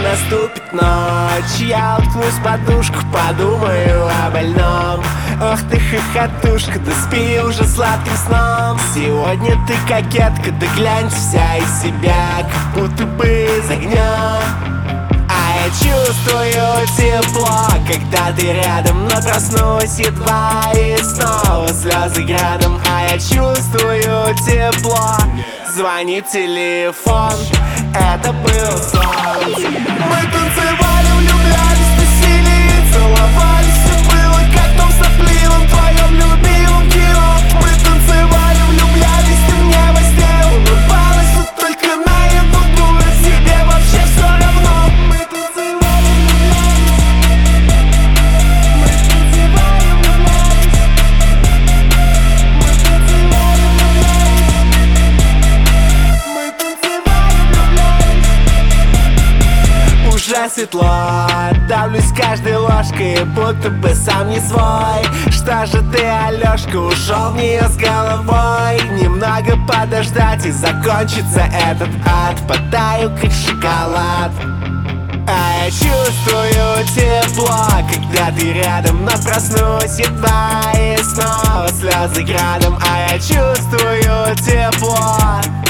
наступит ночь, я уткнусь в подушку, подумаю о больном. Ох ты хохотушка, да спи уже сладким сном. Сегодня ты кокетка, да глянь вся из себя, как будто бы из огня. А я чувствую тепло, когда ты рядом, но проснусь едва и снова слезы градом. А я чувствую тепло, звонит телефон, это был сон. Мы танцевали, влюблялись, тусили и целовались. Все было как в том сопливом твоем любимом кино. Мы танцевали, влюблялись, ты мне во сне улыбалась, но только наяву было тебе вообще все равно. Мы танцевали, уже светло, давлюсь каждой ложкой, будто бы сам не свой. Что же ты, Алёшка, ушел в нее с головой? Немного подождать и закончится этот ад, потаю как шоколад. А я чувствую тепло, когда ты рядом, но проснусь едва и снова слезы градом. А я чувствую тепло,